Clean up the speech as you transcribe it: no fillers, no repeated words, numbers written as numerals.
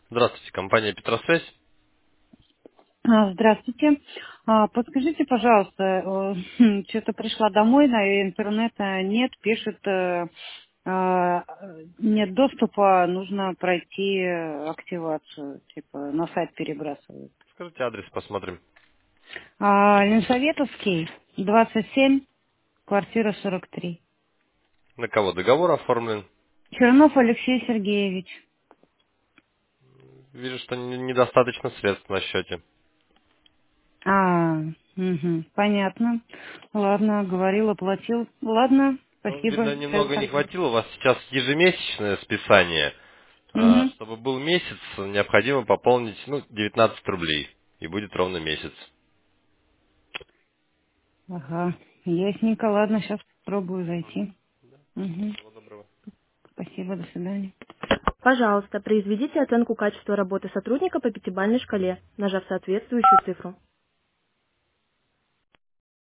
Здравствуйте, компания Петросвязь. Здравствуйте. Подскажите, пожалуйста, что-то пришла домой, на интернета нет, пишет, нет доступа, нужно пройти активацию, типа на сайт перебрасывают. Скажите адрес, посмотрим. Ленсоветовский, 27, квартира 43. На кого договор оформлен? Чернов Алексей Сергеевич. Вижу, что недостаточно средств на счете. Понятно. Ладно, говорил, оплатил. Ладно, Ну, спасибо. видно, немного не хватило. У вас сейчас ежемесячное списание. Угу. Чтобы был месяц, необходимо пополнить 19 рублей. И будет ровно месяц. Ага, ясненько. Ладно, сейчас попробую зайти. Угу. Всего доброго. Спасибо, до свидания. Пожалуйста, произведите оценку качества работы сотрудника по пятибалльной шкале, нажав соответствующую цифру.